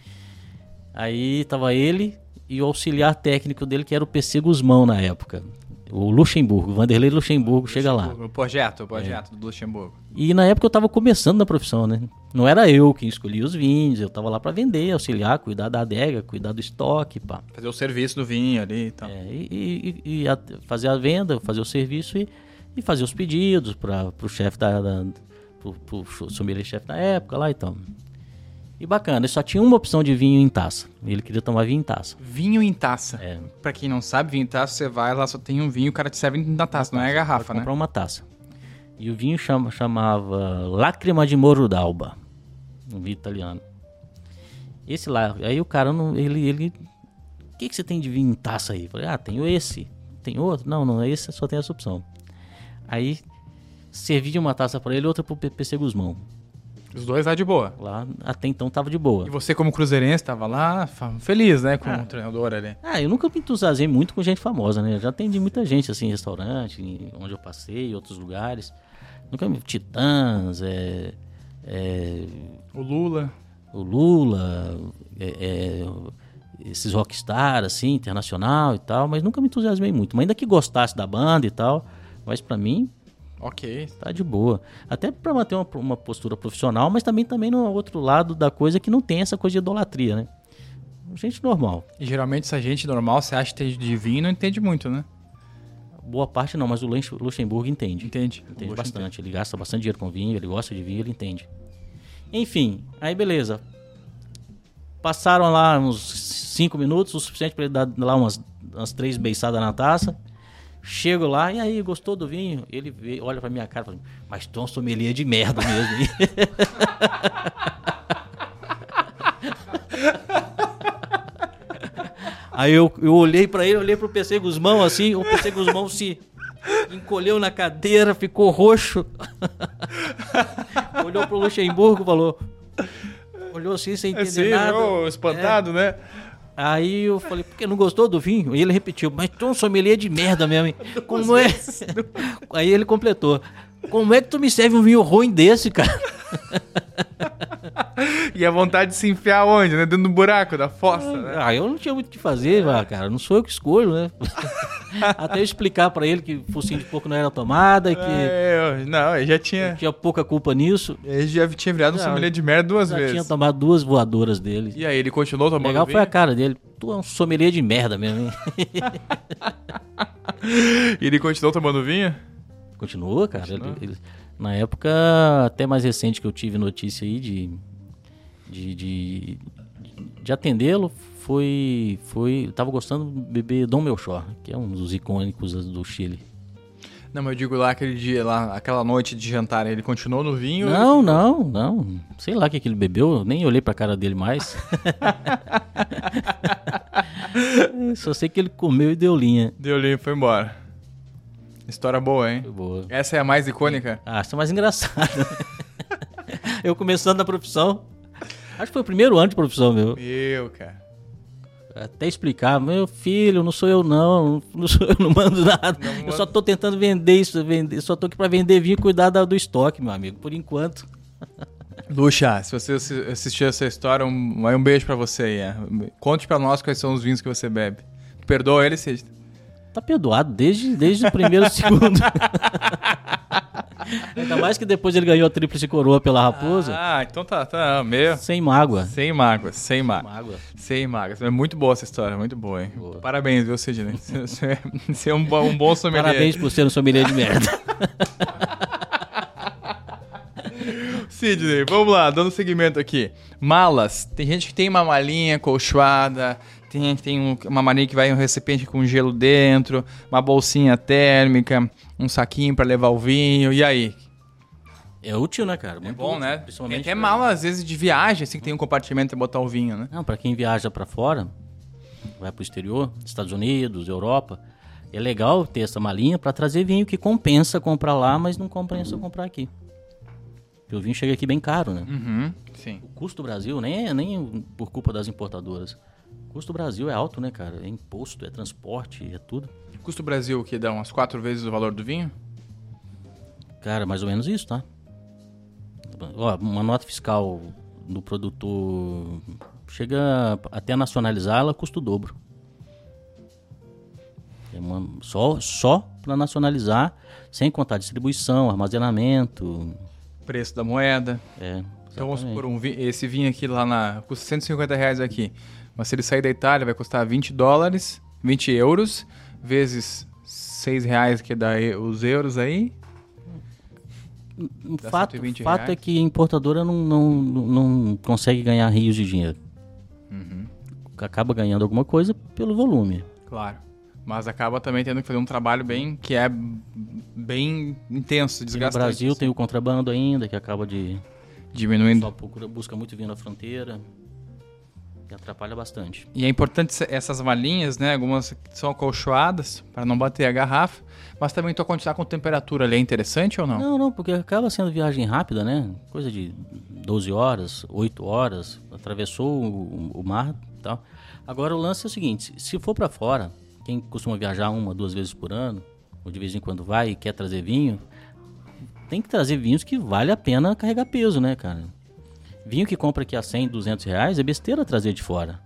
Aí tava ele e o auxiliar técnico dele, que era o P C Guzmão na época. O Luxemburgo, o Vanderlei Luxemburgo, chega lá. O projeto, o projeto é. do Luxemburgo. E na época eu tava começando na profissão, né? Não era eu quem escolhia os vinhos, eu tava lá para vender, auxiliar, cuidar da adega, cuidar do estoque, pá. Fazer o serviço do vinho ali e tal. É, e, e, e a, fazer a venda, fazer o serviço e, e fazer os pedidos para pro chefe da, da pro, pro sommelier-chefe da época lá e tal. E bacana, só tinha uma opção de vinho em taça. Ele queria tomar vinho em taça. Vinho em taça. É. Pra quem não sabe, vinho em taça, você vai lá, só tem um vinho, o cara te serve na taça, não é a garrafa, Pode né? comprar uma taça. E o vinho chama, chamava Lacrima de Moro d'Alba. Um vinho italiano. Esse lá, aí o cara, não, ele... ele o que, que você tem de vinho em taça aí? Eu falei, ah, tenho esse. Tem outro? Não, não, esse só tem essa opção. Aí, servi uma taça pra ele e outra pro P C Guzmão. Os dois lá de boa. Lá, até então, tava de boa. E você, como cruzeirense, tava lá feliz, né, com Ah. o treinador ali. Ah, eu nunca me entusiasmei muito com gente famosa, né? Eu já atendi muita gente, assim, em restaurante, em- onde eu passei, em outros lugares. Nunca me... Titãs, é... é O Lula. o Lula, é, é, esses rockstar, assim, internacional e tal, mas nunca me entusiasmei muito. Mas ainda que gostasse da banda e tal, mas pra mim, Ok. tá de boa. Até pra manter uma, uma postura profissional, mas também, também no outro lado da coisa que não tem essa coisa de idolatria, né? Gente normal. E geralmente essa gente normal, você acha que tem de vinho, não entende muito, né? Boa parte não, mas o Lux- Luxemburgo entende. Entende? Entende O bastante. Ele gasta bastante dinheiro com vinho, ele gosta de vinho, ele entende. Enfim, aí beleza. Passaram lá uns cinco minutos, o suficiente pra ele dar lá umas, umas três beiçadas na taça. Chego lá, e aí, gostou do vinho? Ele vê, olha pra minha cara e fala, mas tu é um sommelier de merda mesmo, hein? Aí eu, eu olhei pra ele, olhei pro P C Guzmão assim, o P C Guzmão se encolheu na cadeira, ficou roxo. Olhou pro Luxemburgo e falou... Olhou assim, sem entender Assim, nada. ô, espantado, né? Aí eu falei, por que não gostou do vinho? E ele repetiu, mas tu é um sommelier de merda mesmo, hein? Como é? Aí ele completou, como é que tu me serve um vinho ruim desse, cara? E a vontade de se enfiar onde, né? Dentro do buraco da fossa, né? Ah, eu não tinha muito o que fazer, ah, cara, não sou eu que escolho, né? Até eu explicar pra ele que focinho de porco não era tomada e que É, eu- não, eu já tinha... tinha pouca culpa nisso. Ele já tinha virado um Não, sommelier de merda duas Já vezes. tinha tomado duas voadoras dele. E aí, ele continuou O tomando legal vinho? foi a cara dele. Tu é um sommelier de merda mesmo, hein? E ele continuou tomando vinho? Continua, cara. Continua. Ele- ele- na época, até mais recente que eu tive notícia aí de, de, de, de atendê-lo, foi, foi... Eu tava gostando de beber Dom Melchor, que é um dos icônicos do Chile. Não, mas eu digo lá aquele dia, lá, aquela noite de jantar, ele continuou no vinho? Não, não, não. Sei lá o que, que ele bebeu, eu nem olhei pra cara dele mais. Só sei que ele comeu e deu linha. Deu linha e foi embora. História boa, hein? Foi boa. Essa é a mais icônica? Ah, essa é mais engraçada. Eu começando na profissão. Acho que foi o primeiro ano de profissão meu. Meu, cara. Até explicar, meu filho, não sou eu não, não sou eu, não mando nada. Não eu manda. só tô tentando vender isso, vender, só tô aqui pra vender vinho e cuidar da- do estoque, meu amigo, por enquanto. Luxa, se você assi- assistiu essa história, um, um beijo pra você aí. É. Conte pra nós quais são os vinhos que você bebe. Perdoa ele, Cid. Tá perdoado desde, desde o primeiro segundo. Ainda mais que depois ele ganhou a tríplice coroa pela Raposa. Ah, então tá, tá, meu. Sem mágoa. Sem mágoa, sem mágoa. mágoa. Sem mágoa. É muito boa essa história, muito boa, hein? Boa. Parabéns, viu, Sidney? Você você é um bom, um bom sommelier. Parabéns por ser um sommelier de merda. Sidney, vamos lá, dando seguimento aqui. Malas. Tem gente que tem uma malinha colchoada, tem gente que tem um- uma malinha que vai em um recipiente com gelo dentro, uma bolsinha térmica, um saquinho pra levar o vinho. E aí? É útil, né, cara? É Muito bom, útil, né? Tem Principalmente até pra- mala, às vezes, de viagem, assim, que tem um compartimento pra botar o vinho, né? Não, pra quem viaja pra fora, vai pro exterior, Estados Unidos, Europa, é legal ter essa malinha pra trazer vinho que compensa comprar lá, mas não compensa comprar aqui. Porque o vinho chega aqui bem caro, né? Uhum, sim. O custo do Brasil nem é nem por culpa das importadoras. O custo do Brasil é alto, né, cara? É imposto, é transporte, é tudo. Custo Brasil, que dá umas quatro vezes o valor do vinho? Cara, mais ou menos isso, tá? Ó, uma nota fiscal do produtor chega até nacionalizar, ela custa o dobro. É uma- só só para nacionalizar, sem contar distribuição, armazenamento. Preço da moeda. É, Então vamos exatamente. supor, um vi- esse vinho aqui lá na... custa cento e cinquenta reais aqui. Mas se ele sair da Itália, vai custar vinte dólares, vinte euros, vezes seis reais que dá e- os euros aí. O Dá fato, cento e vinte fato reais. é que a importadora não, não, não consegue ganhar rios de dinheiro. Uhum. Acaba ganhando alguma coisa pelo volume. Claro. Mas acaba também tendo que fazer um trabalho bem... que é bem intenso, E no desgastante. Brasil assim. tem o contrabando ainda, que acaba de... Diminuindo. Só procura, busca muito vinho na fronteira. Que atrapalha bastante. E é importante se- essas malinhas, né? Algumas são acolchoadas para não bater a garrafa, mas também tu continuar com temperatura ali. É interessante ou não? Não, não, porque acaba sendo viagem rápida, né? Coisa de doze horas, oito horas, atravessou o, o mar e tal. Agora o lance é o seguinte, se for pra fora, quem costuma viajar uma, duas vezes por ano, ou de vez em quando vai e quer trazer vinho, tem que trazer vinhos que vale a pena carregar peso, né, cara? Vinho que compra aqui a cem, duzentos reais é besteira trazer de fora.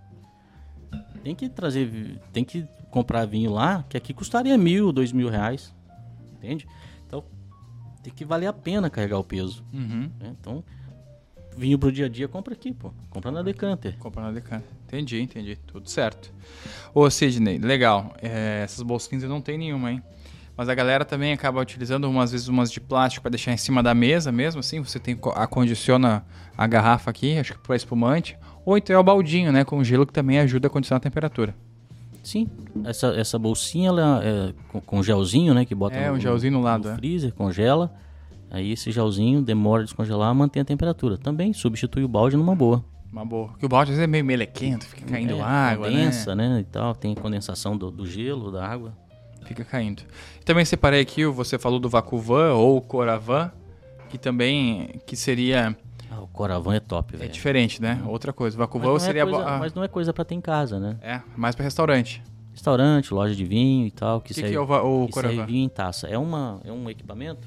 Tem que trazer, vi- tem que comprar vinho lá, que aqui custaria mil, dois mil reais, entende? Então, tem que valer a pena carregar o peso, Uhum. né? Então, vinho pro dia a dia, compra aqui, pô. Compra na Decanter. Comprar na Decanter. Entendi, entendi. Tudo certo. Ô, Sidney, legal. É, essas bolsinhas eu não tenho nenhuma, hein? Mas a galera também acaba utilizando umas vezes umas de plástico para deixar em cima da mesa mesmo, assim. Você tem co- acondiciona a garrafa aqui, acho que para espumante. Ou então é o baldinho, né? Com gelo que também ajuda a condicionar a temperatura. Sim, essa, essa bolsinha, ela é com, com gelzinho, né? Que bota É, no, um gelzinho no lado, é. freezer, congela. Aí esse gelzinho demora a descongelar, mantém a temperatura. Também substitui o balde numa boa. Uma boa. Porque o balde às vezes é meio melequento, fica caindo É, água, condensa, né? né? E tal, tem condensação do, do gelo, da água. Fica caindo. Também separei aqui, você falou do Vacuvan ou Coravan, que também que seria... Ah, o Coravan é top, É velho. diferente, né? Outra coisa. Mas Vacuvan não é seria... coisa- a- Mas não é coisa pra ter em casa, né? É, mais para restaurante. Restaurante, loja de vinho e tal. Que, O que, serve, que é o, va- o que serve Coravan? vinho em taça. É, uma, é um equipamento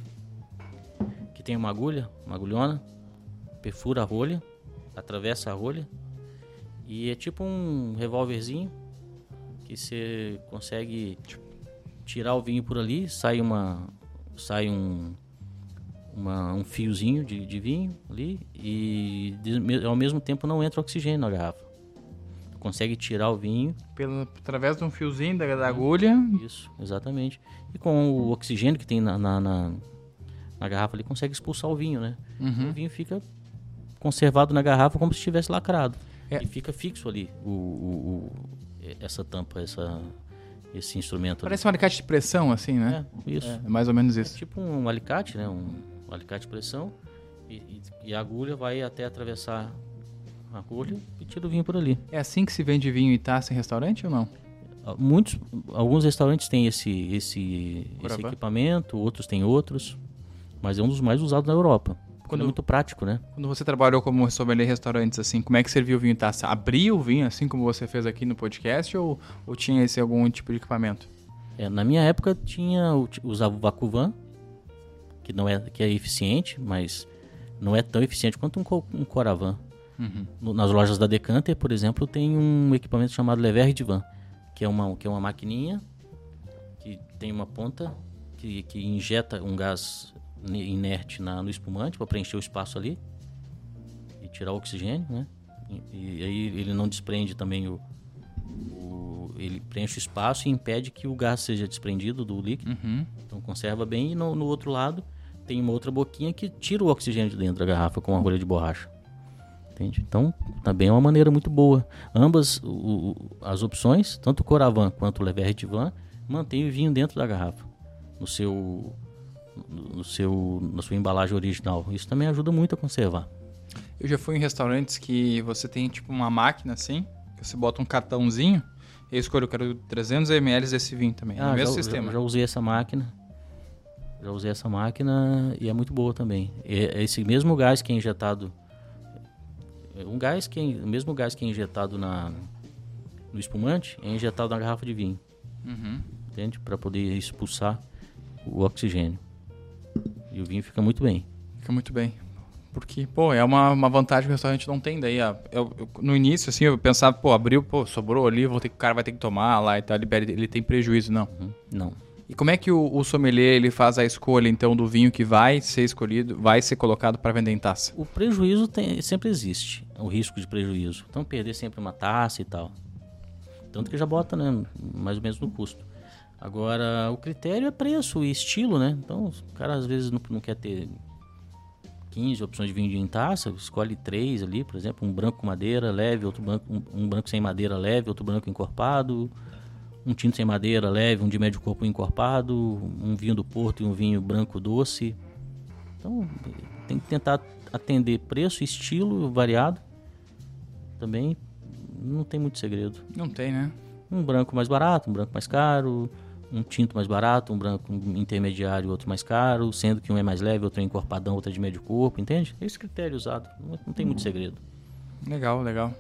que tem uma agulha, uma agulhona, perfura a rolha, atravessa a rolha e é tipo um revólverzinho que você consegue tirar o vinho por ali, sai uma sai um uma- um fiozinho de, de vinho ali e de- ao mesmo tempo não entra oxigênio na garrafa. Tu consegue tirar o vinho. Pelo, através de um fiozinho da, da agulha. Isso, exatamente. E com o oxigênio que tem na, na, na, na garrafa ali, consegue expulsar o vinho, né? Uhum. O vinho fica conservado na garrafa como se estivesse lacrado. É. E fica fixo ali o, o- o- essa tampa, essa, esse instrumento. Parece um alicate de pressão, assim, ali. né? É, isso. É, mais ou menos É isso. tipo um alicate, né? Um, um alicate de pressão. E, e- e a agulha vai até atravessar a agulha e tira o vinho por ali. É assim que se vende vinho e taça em restaurante ou não? Muitos, alguns restaurantes têm esse, esse, esse Coravan? equipamento, outros têm outros, mas é um dos mais usados na Europa. Quando Quando- é muito prático, né? Quando você trabalhou como sommelier em restaurantes, assim, como é que servia o vinho em taça? Abria o vinho, assim como você fez aqui no podcast, ou, ou tinha esse algum tipo de equipamento? É, na minha época tinha o- usava o Vacuvan, que não é que é eficiente, mas não é tão eficiente quanto um, co- um Coravan. Uhum. No- nas lojas da Decanter, por exemplo, tem um equipamento chamado Lever Divan, que é uma que é uma maquininha que tem uma ponta que, que injeta um gás inerte na, no espumante para preencher o espaço ali e tirar o oxigênio, né? E, e aí ele não desprende também o, o... ele preenche o espaço e impede que o gás seja desprendido do líquido. Uhum. Então conserva bem. E no, no outro lado tem uma outra boquinha que tira o oxigênio de dentro da garrafa com uma rolha de borracha. Entende? Então também é uma maneira muito boa. Ambas o, o, as opções, tanto o Coravin quanto o Le Verre Van, mantém o vinho dentro da garrafa, no seu, no seu, na sua embalagem original. Isso também ajuda muito a conservar. Eu já fui em restaurantes que você tem tipo uma máquina assim, que você bota um cartãozinho e eu escolho, eu quero trezentos mililitros desse vinho também. Ah, no mesmo já, sistema. Já, já usei essa máquina. Já usei essa máquina e é muito boa também. É esse mesmo gás que é injetado, um gás que é, o mesmo gás que é injetado na, no espumante é injetado na garrafa de vinho. Uhum. Entende? Para poder expulsar o oxigênio. E o vinho fica muito bem. Fica muito bem. Porque, pô, é uma, uma vantagem que o restaurante não tem daí. Eu, eu, no início, assim, eu pensava, pô, abriu, pô, sobrou ali, vou ter, o cara vai ter que tomar lá e tal, ele, ele tem prejuízo, não. Uhum. Não. E como é que o, o sommelier, ele faz a escolha, então, do vinho que vai ser escolhido, vai ser colocado para vender em taça? O prejuízo tem, sempre existe, o risco de prejuízo. Então, perder sempre uma taça e tal. Tanto que já bota, né, mais ou menos no custo. Agora, o critério é preço e estilo, né? Então, o cara às vezes não, não quer ter quinze opções de vinho em taça, escolhe três ali, por exemplo, um branco com madeira leve, outro branco, um, um branco sem madeira leve, outro branco encorpado, um tinto sem madeira leve, um de médio corpo encorpado, um vinho do Porto e um vinho branco doce. Então, tem que tentar atender preço e estilo variado. Também não tem muito segredo. Não tem, né? Um branco mais barato, um branco mais caro, um tinto mais barato, um branco intermediário, outro mais caro, sendo que um é mais leve, outro é encorpadão, outro é de médio corpo, entende? É esse critério usado, não, não tem muito segredo. Legal, legal.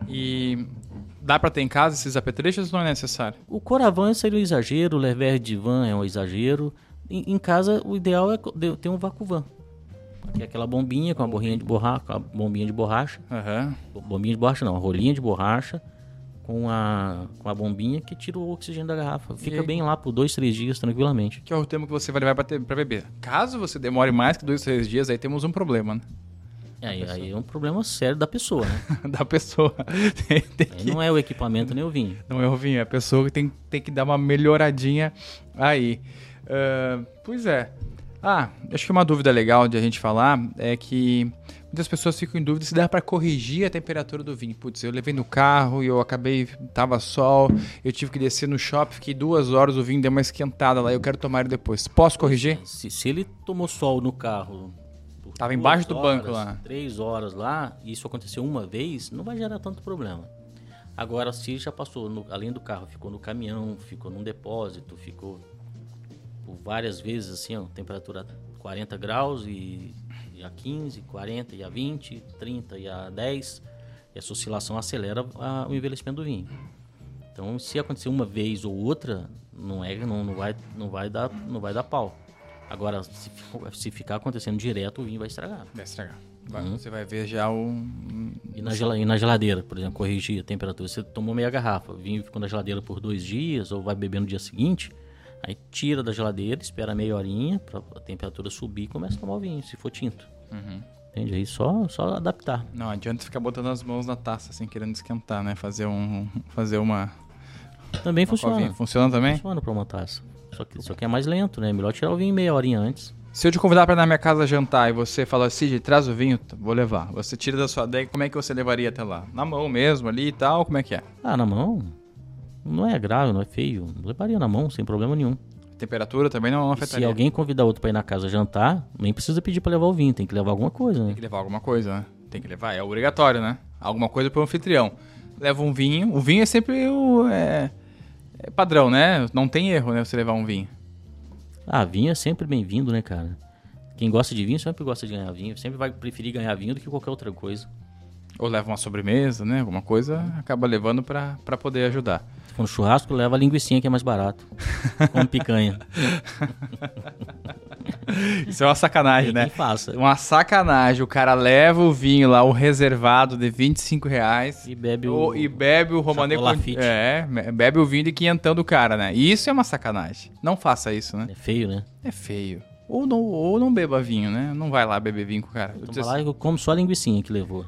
E dá pra ter em casa esses apetrechos ou não é necessário? O Coravin seria um exagero, o Le Verre Van é um exagero. Em, em casa, o ideal é ter um Vacuvan, que é aquela bombinha com a bombinha de borracha, com a bombinha de borracha. Uhum. Bombinha de borracha não, a rolinha de borracha com a, com a bombinha que tira o oxigênio da garrafa. Fica bem lá por dois, três dias tranquilamente. Que é o tempo que você vai levar pra, ter, pra beber. Caso você demore mais que dois, três dias, aí temos um problema, né? Aí, aí é um problema sério da pessoa, né? da pessoa. tem, tem que... Não é o equipamento nem o vinho. Não é o vinho, é a pessoa que tem, tem que dar uma melhoradinha aí. Uh, pois é. Ah, acho que uma dúvida legal de a gente falar é que muitas pessoas ficam em dúvida se dá para corrigir a temperatura do vinho. Putz, eu levei no carro e eu acabei, tava sol, eu tive que descer no shopping, fiquei duas horas, o vinho deu uma esquentada lá, eu quero tomar ele depois. Posso corrigir? Se, se ele tomou sol no carro... Tava embaixo do horas, banco lá. Três horas lá, e isso aconteceu uma vez, não vai gerar tanto problema. Agora, se já passou, no, além do carro, ficou no caminhão, ficou num depósito, ficou por várias vezes assim, ó, temperatura quarenta graus e, e a quinze, quarenta e a vinte, trinta e a dez, e essa oscilação acelera a, o envelhecimento do vinho. Então, se acontecer uma vez ou outra, não, é, não, não, vai, não, vai, dar, não vai dar pau. Agora, se, se ficar acontecendo direto, o vinho vai estragar. Vai estragar. Vai, hum. Você vai ver já o... E na, gel, e na geladeira, por exemplo, corrigir a temperatura. Você tomou meia garrafa, o vinho ficou na geladeira por dois dias, ou vai beber no dia seguinte, aí tira da geladeira, espera meia horinha para a temperatura subir e começa a tomar o vinho, se for tinto. Uhum. Entende? Aí só, só adaptar. Não adianta ficar botando as mãos na taça, assim, querendo esquentar, né? Fazer um... Fazer uma... Também uma funciona. Covinha. Funciona também? Funciona para uma taça. Só que, só que é mais lento, né? É melhor tirar o vinho meia horinha antes. Se eu te convidar para ir na minha casa jantar e você falar assim, traz o vinho, vou levar. Você tira da sua adega, como é que você levaria até lá? Na mão mesmo, ali e tal, como é que é? Ah, na mão? Não é grave, não é feio. Levaria na mão, sem problema nenhum. Temperatura também não afetaria. Se alguém convidar outro para ir na casa jantar, nem precisa pedir para levar o vinho, tem que levar alguma coisa, né? Tem que levar alguma coisa, né? Tem que levar, é obrigatório, né? Alguma coisa para o anfitrião. Leva um vinho, o vinho é sempre o... É... É padrão, né? Não tem erro, né? Você levar um vinho. Ah, vinho é sempre bem-vindo, né, cara? Quem gosta de vinho sempre gosta de ganhar vinho. Sempre vai preferir ganhar vinho do que qualquer outra coisa. Ou leva uma sobremesa, né? Alguma coisa, acaba levando pra, pra poder ajudar. Se for no churrasco, leva a linguicinha que é mais barato. Com picanha. Isso é uma sacanagem, Tem né? quem faça. Uma sacanagem. O cara leva o vinho lá, o reservado de vinte e cinco reais. E bebe o... o e bebe o Romanée Lafite. É, bebe o vinho de quinhentão do cara, né? E isso é uma sacanagem. Não faça isso, né? É feio, né? É feio. Ou não, ou não beba vinho, né? Não vai lá beber vinho com o cara. Então, lá eu como só a linguicinha que levou.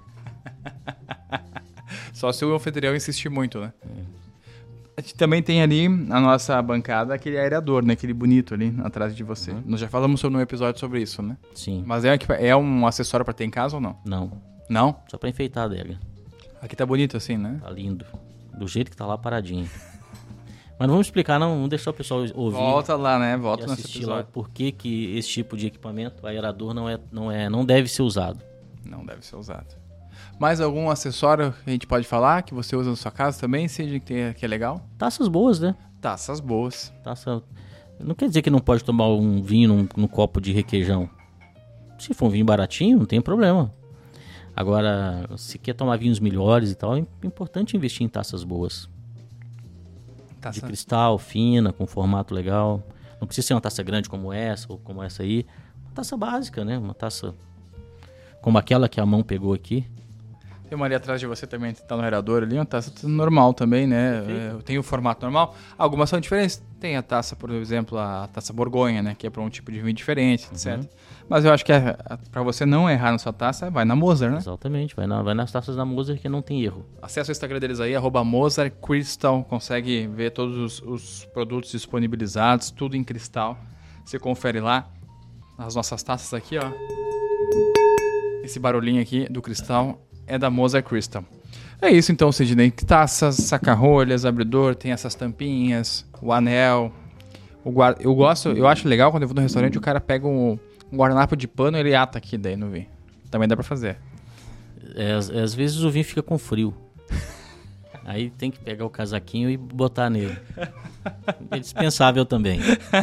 Só se o anfitrião insistir muito, né? É. A gente também tem ali a nossa bancada, aquele aerador, né? Aquele bonito ali atrás de você. Uhum. Nós já falamos sobre um episódio sobre isso, né? Sim. Mas é, é um acessório pra ter em casa ou não? Não. Não? Só pra enfeitar a adega. Aqui tá bonito assim, né? Tá lindo. Do jeito que tá lá paradinho. Mas não vamos explicar, não. Vamos deixar o pessoal ouvir. Volta lá, né? Volta nesse episódio. Lá por que que esse tipo de equipamento, aerador, não, é, não, é, não deve ser usado. Não deve ser usado. Mais algum acessório que a gente pode falar que você usa na sua casa também, seja que, tenha, que é legal? Taças boas, né? Taças boas. Taça... Não quer dizer que não pode tomar um vinho num, num copo de requeijão. Se for um vinho baratinho, não tem problema. Agora, se quer tomar vinhos melhores e tal, é importante investir em taças boas. Taça. De cristal, fina, com formato legal. Não precisa ser uma taça grande como essa ou como essa aí. Uma taça básica, né? Uma taça como aquela que a mão pegou aqui. Tem uma ali atrás de você também, tá no aerador ali, uma taça normal também, né? É, tem o formato normal. Algumas são diferentes. Tem a taça, por exemplo, a taça Borgonha, né? Que é para um tipo de vinho diferente, etcétera. Uhum. Mas eu acho que é, para você não errar na sua taça, vai na Moser, né? Exatamente, vai, na, vai nas taças da Moser que não tem erro. Acesse o Instagram deles aí, arroba Moser Crystal. Consegue ver todos os, os produtos disponibilizados, tudo em cristal. Você confere lá. As nossas taças aqui, ó. Esse barulhinho aqui do cristal é da Moser Crystal. É isso então, Sidney. Taças, saca-rolhas, abridor, tem essas tampinhas, o anel. O guarda... Eu gosto, eu acho legal quando eu vou no restaurante, o cara pega um, um guardanapo de pano e ele ata aqui daí no vinho. Também dá pra fazer. É, às, às vezes o vinho fica com frio. Aí tem que pegar o casaquinho e botar nele. É dispensável também.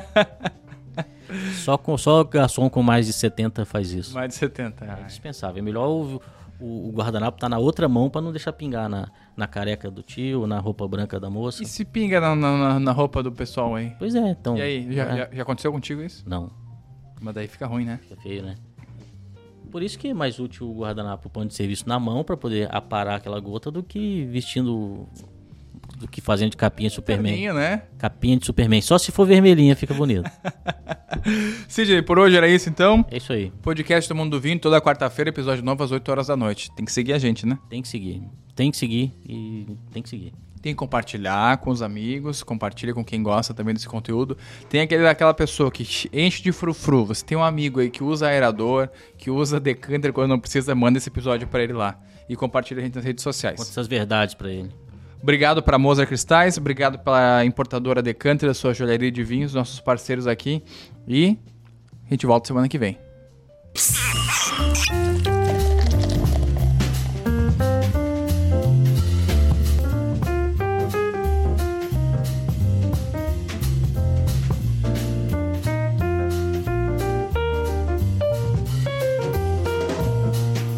Só, com, só garçom com mais de setenta faz isso. Mais de setenta. É dispensável. É melhor o, o, o guardanapo tá na outra mão para não deixar pingar na, na careca do tio, na roupa branca da moça. E se pinga na, na, na roupa do pessoal aí? Pois é, então... E aí, já, é. já, já aconteceu contigo isso? Não. Mas daí fica ruim, né? Fica feio, né? Por isso que é mais útil o guardanapo, o pano de serviço na mão para poder aparar aquela gota do que vestindo... do que fazendo de capinha de Superman. Capinha, né? Capinha de Superman. Só se for vermelhinha fica bonito. Sidney, por hoje era isso então? É isso aí. Podcast do Mundo do Vinho, toda quarta-feira, episódio novo às oito horas da noite. Tem que seguir a gente, né? Tem que seguir. Tem que seguir e tem que seguir. Tem que compartilhar com os amigos, compartilha com quem gosta também desse conteúdo. Tem aquele, aquela pessoa que enche de frufru. Você tem um amigo aí que usa aerador, que usa decanter quando não precisa, manda esse episódio pra ele lá. E compartilha a gente nas redes sociais. Conta essas verdades pra ele. Obrigado para a Moser Cristais, obrigado pela importadora Decanter, a sua joalheria de vinhos, nossos parceiros aqui. E a gente volta semana que vem.